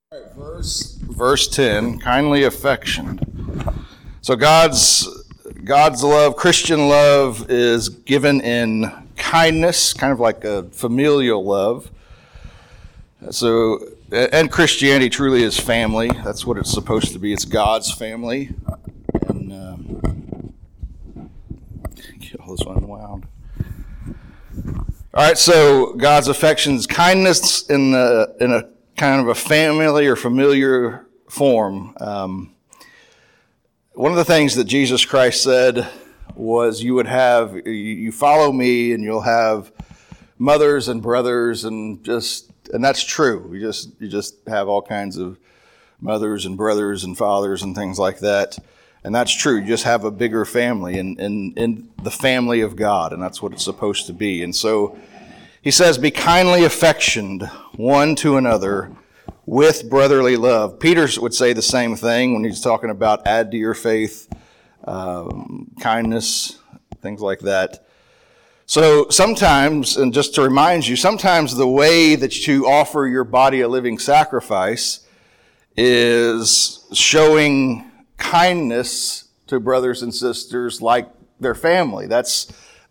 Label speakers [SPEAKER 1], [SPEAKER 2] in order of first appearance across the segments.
[SPEAKER 1] All right, verse 10, kindly affectioned. So God's love, Christian love, is given in kindness, kind of like a familial love. So, and Christianity truly is family. That's what it's supposed to be. It's God's family. And get all this unwound. All right, so God's affections, kindness in a kind of a family or familiar form. One of the things that Jesus Christ said was you follow me and you'll have mothers and brothers and that's true. You just have all kinds of mothers and brothers and fathers and things like that. And that's true. You just have a bigger family in the family of God, and that's what it's supposed to be. And so he says, be kindly affectioned one to another with brotherly love. Peter would say the same thing when he's talking about add to your faith, kindness, things like that. So sometimes, and just to remind you, sometimes the way that you offer your body a living sacrifice is showing kindness to brothers and sisters like their family. That's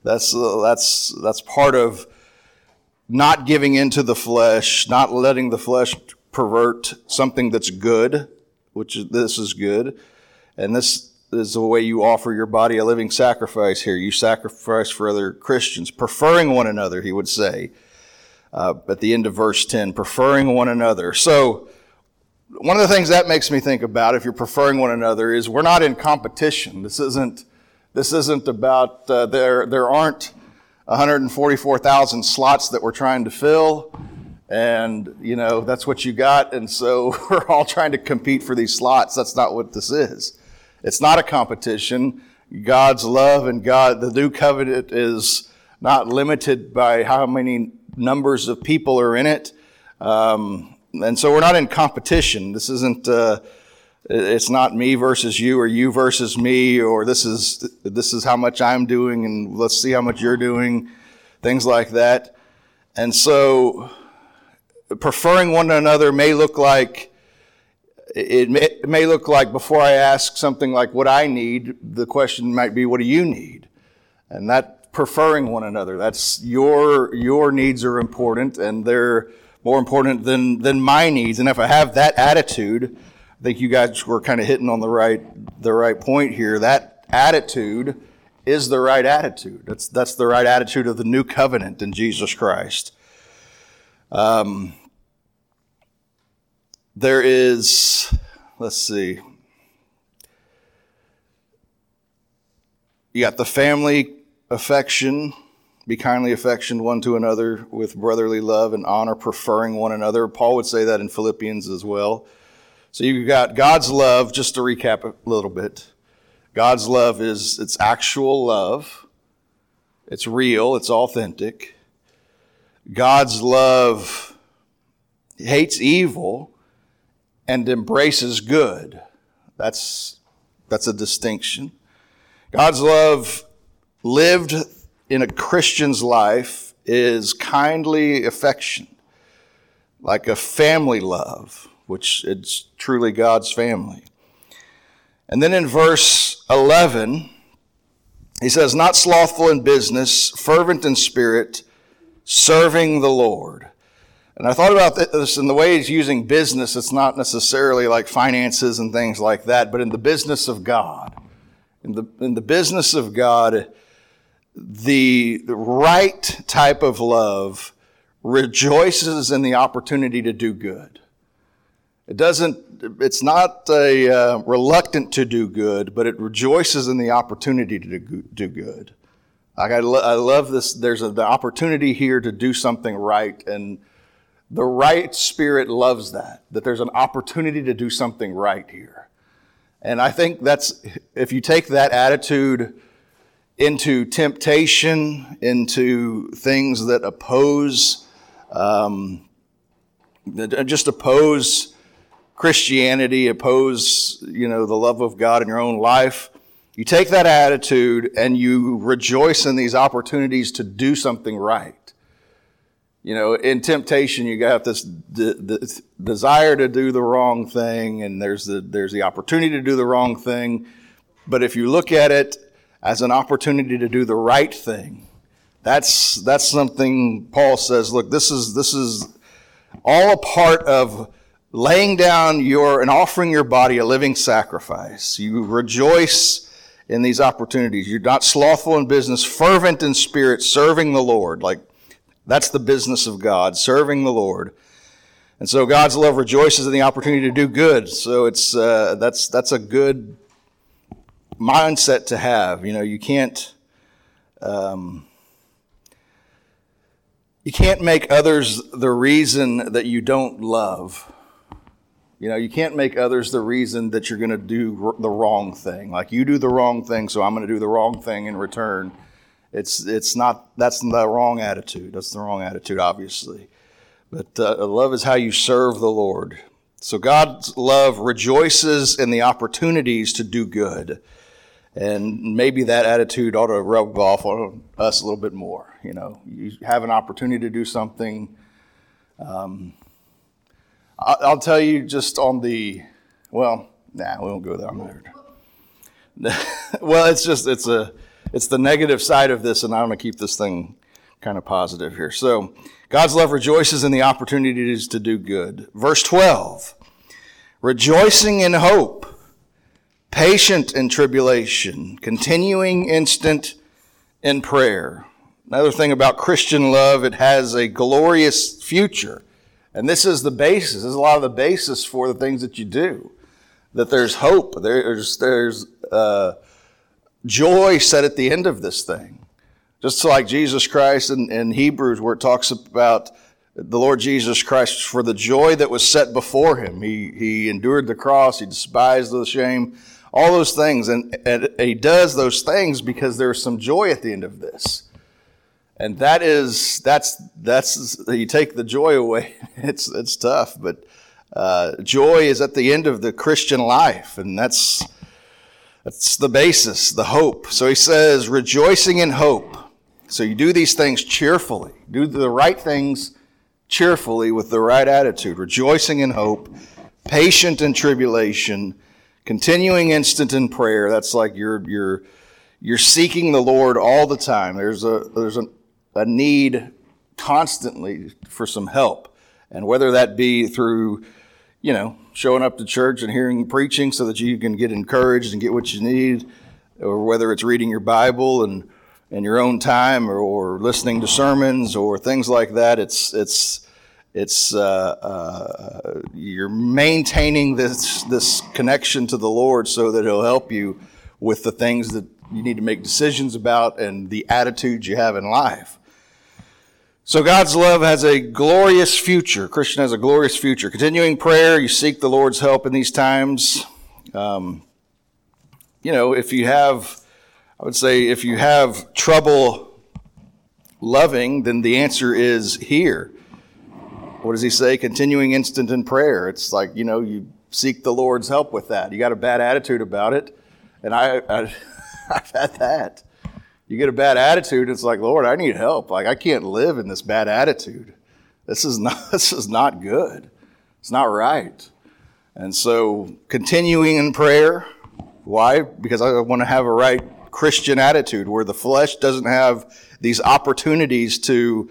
[SPEAKER 1] part of not giving into the flesh, not letting the flesh pervert something that's good, this is good. And this is the way you offer your body a living sacrifice here. You sacrifice for other Christians, preferring one another, he would say, at the end of verse 10, preferring one another. So one of the things that makes me think about, if you're preferring one another, is we're not in competition. This isn't about, there aren't 144,000 slots that we're trying to fill, and, that's what you got, and so we're all trying to compete for these slots. That's not what this is. It's not a competition. God's love and the new covenant is not limited by how many numbers of people are in it. And so we're not in competition. This isn't, it's not me versus you or you versus me, or this is how much I'm doing and let's see how much you're doing, things like that. And so preferring one another may look like, it may look like before I ask something like what I need, the question might be, what do you need? And that preferring one another, that's your needs are important and they're more important than my needs. And if I have that attitude, I think you guys were kind of hitting on the right point here. That attitude is the right attitude. That's the right attitude of the new covenant in Jesus Christ. There is, let's see. You got the family affection. Be kindly affectioned one to another with brotherly love and honor, preferring one another. Paul would say that in Philippians as well. So you've got God's love, just to recap a little bit. God's love it's actual love. It's real. It's authentic. God's love hates evil and embraces good. That's a distinction. God's love lived in a Christian's life is kindly affection, like a family love, which is truly God's family. And then in verse 11, he says, not slothful in business, fervent in spirit, serving the Lord. And I thought about this in the way he's using business. It's not necessarily like finances and things like that, but in the business of God. In the business of God, the right type of love rejoices in the opportunity to do good. It's not reluctant to do good, but it rejoices in the opportunity to do good. Like I love this. There's the opportunity here to do something right, and the right spirit loves that there's an opportunity to do something right here. And I think if you take that attitude into temptation, into things that oppose Christianity, oppose, the love of God in your own life, you take that attitude and you rejoice in these opportunities to do something right. In temptation, you have this desire to do the wrong thing, and there's the opportunity to do the wrong thing. But if you look at it as an opportunity to do the right thing, that's something Paul says, look, this is all a part of laying down and offering your body a living sacrifice. You rejoice in these opportunities. You're not slothful in business, fervent in spirit, serving the Lord. Like, that's the business of God, serving the Lord. And so God's love rejoices in the opportunity to do good. So it's that's a good mindset to have. You can't make others the reason that you don't love. You can't make others the reason that you're going to do the wrong thing. Like, you do the wrong thing, so I'm going to do the wrong thing in return. It's not, that's the wrong attitude. That's the wrong attitude, obviously. But love is how you serve the Lord. So God's love rejoices in the opportunities to do good. And maybe that attitude ought to rub off on us a little bit more. You have an opportunity to do something. I'll tell you just on we won't go there. Well, it's the negative side of this, and I'm going to keep this thing kind of positive here. So, God's love rejoices in the opportunities to do good. Verse 12, rejoicing in hope, patient in tribulation, continuing instant in prayer. Another thing about Christian love, it has a glorious future. And this is the basis. This is a lot of the basis for the things that you do. That there's hope. There's joy set at the end of this thing. Just like Jesus Christ in Hebrews, where it talks about the Lord Jesus Christ, for the joy that was set before him. He endured the cross. He despised the shame. All those things. And he does those things because there's some joy at the end of this. And that's you take the joy away. It's tough, but joy is at the end of the Christian life, and that's the basis, the hope. So he says, rejoicing in hope. So you do these things cheerfully. Do the right things cheerfully with the right attitude. Rejoicing in hope, patient in tribulation, continuing instant in prayer. That's like you're seeking the Lord all the time. There's a need constantly for some help. And whether that be through, showing up to church and hearing preaching so that you can get encouraged and get what you need, or whether it's reading your Bible and in your own time, or listening to sermons or things like that, you're maintaining this connection to the Lord so that He'll help you with the things that you need to make decisions about and the attitudes you have in life. So God's love has a glorious future. Christian has a glorious future. Continuing prayer, you seek the Lord's help in these times. If you have trouble loving, then the answer is here. What does he say? Continuing instant in prayer. It's like, you seek the Lord's help with that. You got a bad attitude about it. And I've had that. You get a bad attitude, it's like, Lord, I need help. Like, I can't live in this bad attitude. This is not good. It's not right. And so, continuing in prayer. Why? Because I want to have a right Christian attitude where the flesh doesn't have these opportunities to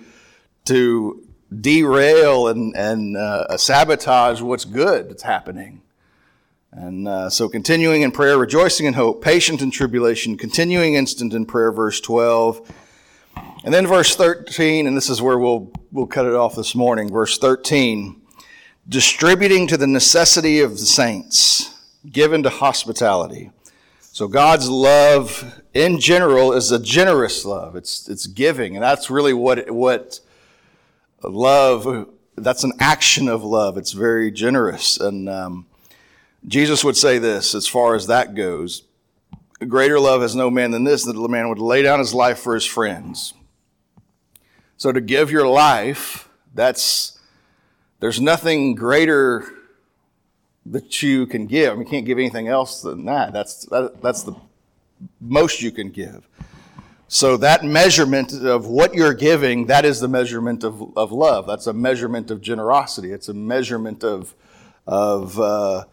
[SPEAKER 1] derail and sabotage what's good that's happening. And so continuing in prayer, rejoicing in hope, patient in tribulation, continuing instant in prayer, verse 12. And then verse 13, and this is where we'll cut it off this morning. Verse 13, distributing to the necessity of the saints, given to hospitality. So God's love in general is a generous love. It's giving, and that's really what love, that's an action of love. It's very generous. And Jesus would say this, as far as that goes, greater love has no man than this, that the man would lay down his life for his friends. So to give your life, there's nothing greater that you can give. I mean, you can't give anything else than that. That's the most you can give. So that measurement of what you're giving, that is the measurement of love. That's a measurement of generosity. It's a measurement of how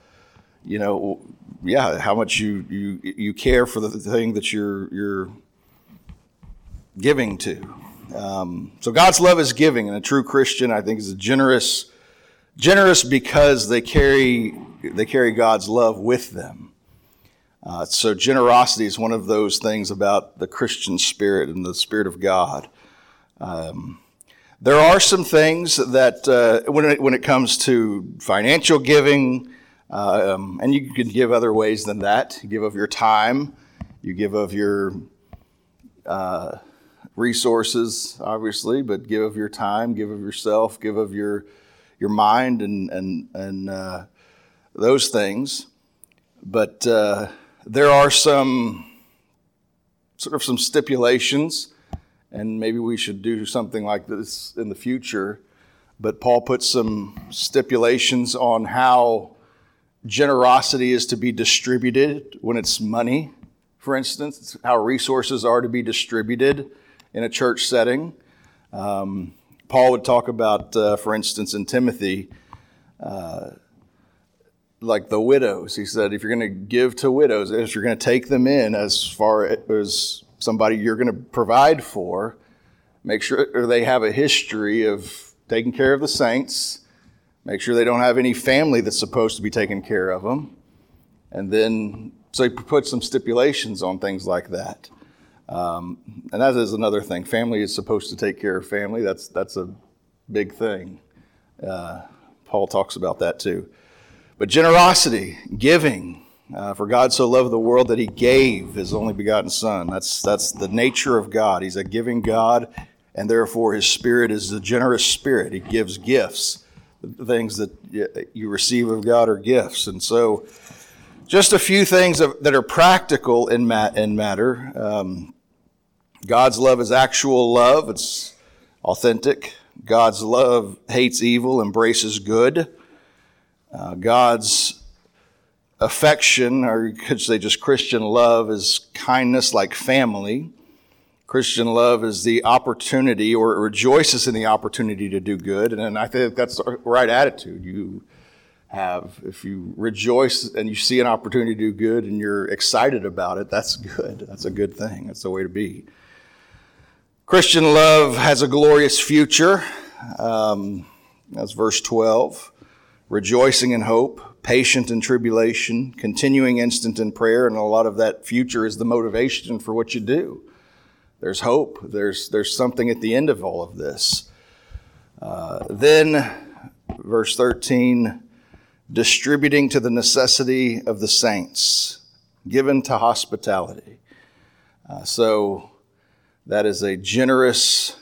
[SPEAKER 1] much you care for the thing that you're giving to. So God's love is giving, and a true Christian, I think, is generous because they carry God's love with them. So generosity is one of those things about the Christian spirit and the Spirit of God. There are some things that when it comes to financial giving, and you can give other ways than that. You give of your time, you give of your resources, obviously, but give of your time, give of yourself, give of your mind, and those things. But there are some stipulations, and maybe we should do something like this in the future. But Paul puts some stipulations on how generosity is to be distributed when it's money, for instance, how resources are to be distributed in a church setting. Paul would talk about, for instance, in Timothy, like the widows. He said, if you're going to give to widows, if you're going to take them in as far as somebody you're going to provide for, make sure they have a history of taking care of the saints. Make sure they don't have any family that's supposed to be taking care of them. And then, so he put some stipulations on things like that. And that is another thing. Family is supposed to take care of family. That's a big thing. Paul talks about that too. But generosity, giving, for God so loved the world that he gave his only begotten Son. That's the nature of God. He's a giving God, and therefore his Spirit is a generous Spirit. He gives gifts. The things that you receive of God are gifts. And so just a few things that are practical in matter. God's love is actual love. It's authentic. God's love hates evil, embraces good. God's affection, or you could say just Christian love, is kindness like family. Christian love is the opportunity, or it rejoices in the opportunity to do good. And I think that's the right attitude you have. If you rejoice and you see an opportunity to do good and you're excited about it, that's good. That's a good thing. That's the way to be. Christian love has a glorious future. That's verse 12. Rejoicing in hope, patient in tribulation, continuing instant in prayer, and a lot of that future is the motivation for what you do. There's hope. There's something at the end of all of this. Then, verse 13, distributing to the necessity of the saints, given to hospitality. So that is a generous,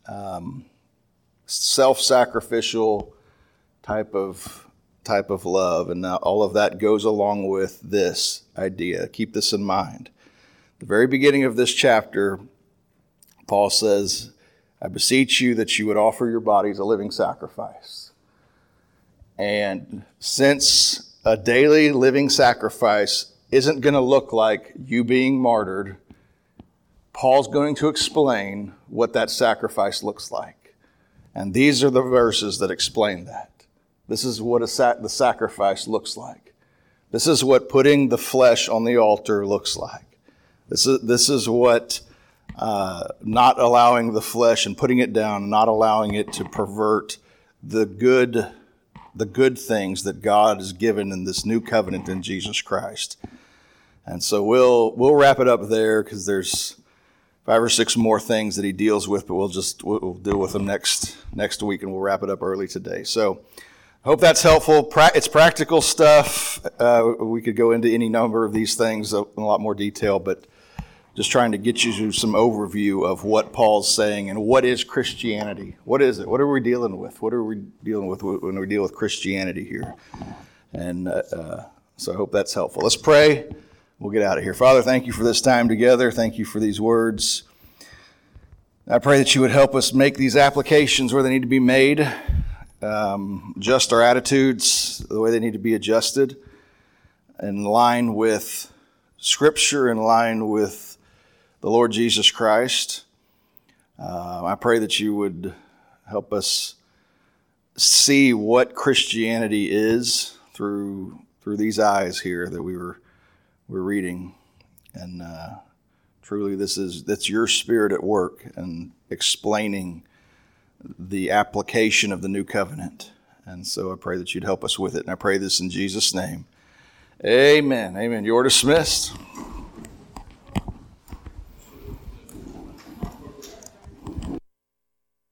[SPEAKER 1] self-sacrificial type of love, and now all of that goes along with this idea. Keep this in mind. The very beginning of this chapter, Paul says, I beseech you that you would offer your bodies a living sacrifice. And since a daily living sacrifice isn't going to look like you being martyred, Paul's going to explain what that sacrifice looks like. And these are the verses that explain that. This is what the sacrifice looks like. This is what putting the flesh on the altar looks like. This is what not allowing the flesh and putting it down, not allowing it to pervert the good things that God has given in this new covenant in Jesus Christ. And so we'll wrap it up there, because there's 5 or 6 more things that he deals with, but we'll deal with them next week, and we'll wrap it up early today. So I hope that's helpful. It's practical stuff. We could go into any number of these things in a lot more detail, but just trying to get you to some overview of what Paul's saying and what is Christianity. What is it? What are we dealing with? What are we dealing with when we deal with Christianity here? And so I hope that's helpful. Let's pray. We'll get out of here. Father, thank you for this time together. Thank you for these words. I pray that you would help us make these applications where they need to be made. Adjust our attitudes the way they need to be adjusted, in line with Scripture, in line with the Lord Jesus Christ. I pray that you would help us see what Christianity is through these eyes here that we're reading. And truly that's your Spirit at work and explaining the application of the new covenant. And so I pray that you'd help us with it. And I pray this in Jesus' name. Amen. Amen. You're dismissed.